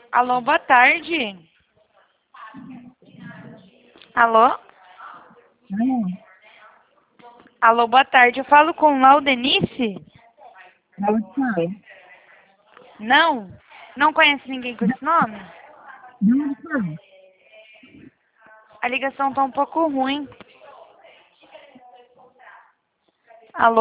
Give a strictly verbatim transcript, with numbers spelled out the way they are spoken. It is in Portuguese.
Alô, boa tarde. Alô? Hum, Alô, boa tarde. Eu falo com Laudenice? é o quê? Não? Não conhece ninguém com esse nome? De onde fala? A ligação tá um pouco ruim.